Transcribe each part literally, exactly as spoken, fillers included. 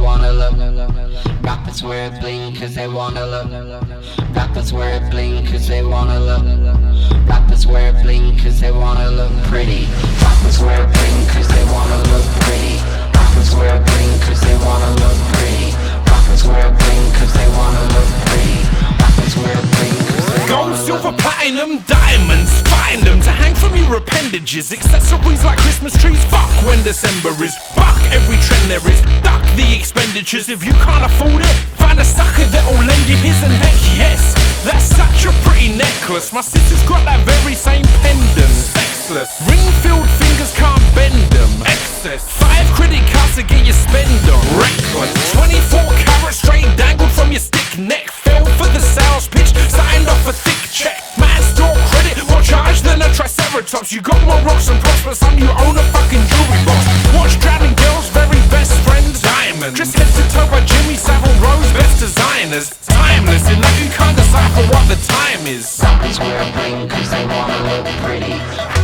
wanna look. Rappers wear bling cause they wanna look. Rappers wear bling cause they wanna look. Rappers wear bling cause they wanna look pretty. Rappers wear bling cause they wanna look pretty. Rappers wear bling cause they wanna look pretty. Rappers wear bling cause they wanna look pretty. Rappers wear bling cause they Gold, wanna silver, look. platinum, diamonds, find them to hang from your appendages. Accessories like Christmas trees, fuck when December is. Fuck every trend there is, duck the expenditures. If you can't afford it, find a sucker that'll lend you his. And heck yes, that's such a pretty necklace. My sister's got that very same pendant. Sexless, ring-filled fingers can't bend them. Excess, five credit cards to get your spend on. Reckless, twenty-four carats straight dangled from your stick neck. Fell for the sales pitch, signed off a thick check. Man store credit, more charge than a triceratops. You got more rocks and props, but some you own a fucking jewelry box. Watch Drowning Girls, very best friends, diamonds. Just head to toe by Jimmy Savile Rose, best designers. Timeless, in like you can't decipher what the time is. Rappers wear bling cause they wanna look pretty.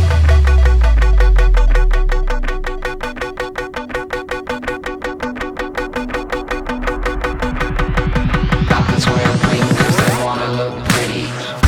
Rappers wear bling cause they wanna look pretty.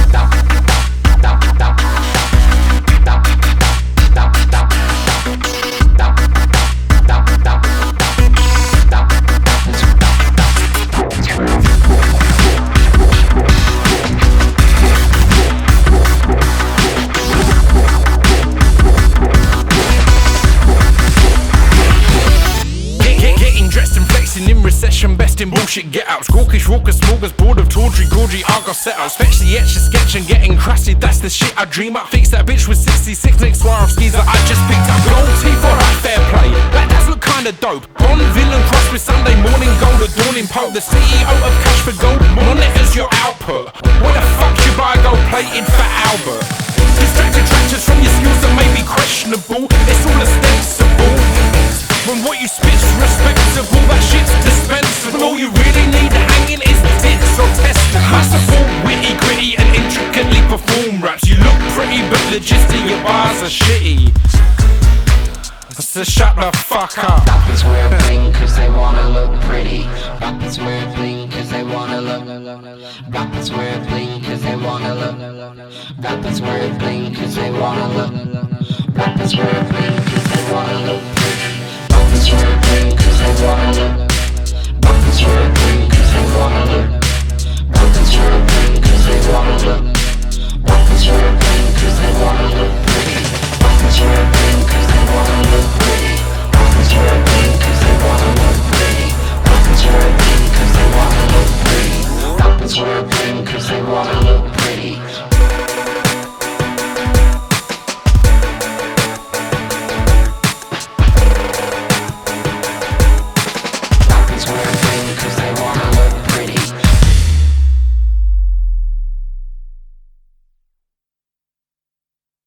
Best in bullshit get-outs, gawkish, raucous, smorgasbord of tawdry, gorgy, Argos set-outs. Fetch the etch, a sketch and getting crusty, that's the shit I dream up. Fix that bitch with sixty-six next Swarovskis that I just picked up. Gold teeth, alright, fair play, that does look kinda dope. Bond villain crossed with Sunday morning gold, adorning Pope. The C E O of Cash for Gold, monitors your output. Where the fuck you buy gold plated for Albert? Distracted tractors from your skills that may be questionable. It's all ostensible. When what you spit's respectable, that shit's dispensable. All you really need hanging is tits or testicles. Merciful, witty, gritty and intricately perform raps. You look pretty but the gist of your bars are shitty. So shut the fuck up. Rappers wear bling cause they wanna look pretty. Rappers wear bling cause they wanna look. Rappers wear bling cause they wanna look. Rappers wear bling cause they wanna look. Rappers wear bling cause they wanna look pretty. Rappers wear